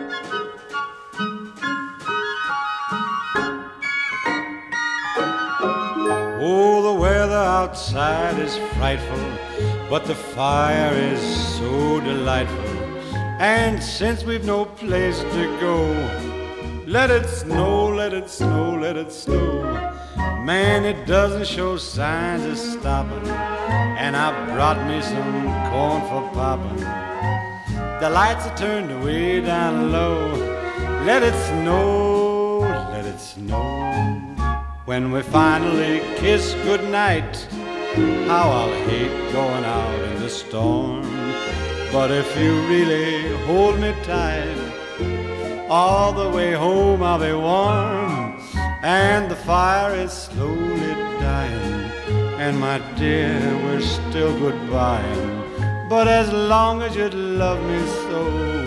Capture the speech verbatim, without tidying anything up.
Oh, the weather outside is frightful, but the fire is so delightful. And since we've no place to go, let it snow, let it snow, let it snow. Man, it doesn't show signs of stopping, and I brought me some corn for popping. The lights are turned way down low. Let it snow, let it snow. When we finally kiss goodnight, how I'll hate going out in the storm. But if you really hold me tight, all the way home I'll be warm. And the fire is slowly dying, and my dear, we're still goodbying. But as long as you love me so,